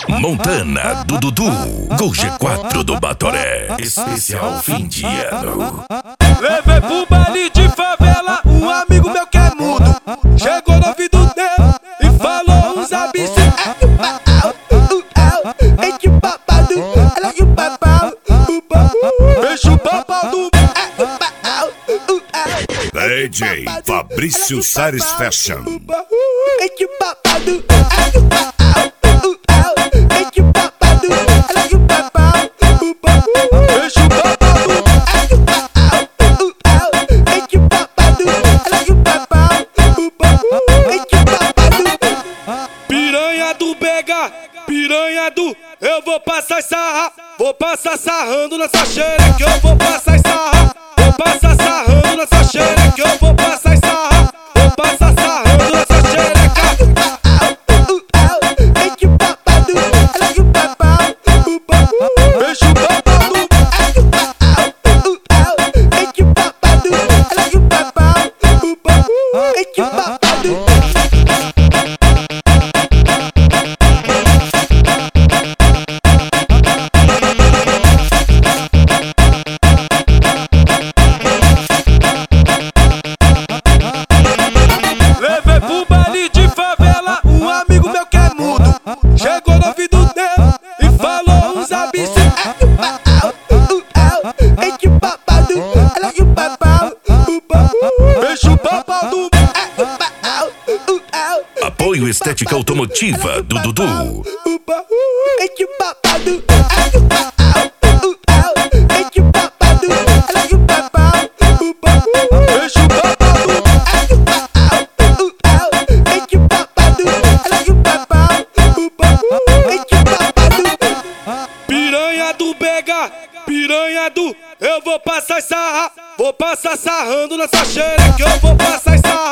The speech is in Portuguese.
Montana do Dudu, Gol G4 do Batoré, especial fim de ano. Levei pro baile de favela um amigo meu que é mudo. Chegou no ouvido dele e falou uns absurdos. Deixa o papau do DJ Fabrício Sares Fashion. Piranha do Bega, piranha do eu vou passar sarra, vou passar sarrando nessa xereca, eu vou passar sarra, vou passar sarrando nessa xereca, eu vou passar sarra, vou passar sarrando nessa xereca. Deixa o papau do levei pro baile de favela um amigo meu que é mudo. Chegou no ouvido dele e falou uns absurdos. Deixa o papau do Apoio Estética Automotiva do Dudu. Piranha do Bega, piranha do eu vou passar sarra, vou passar sarrando nessa xereca, eu vou passar sarra.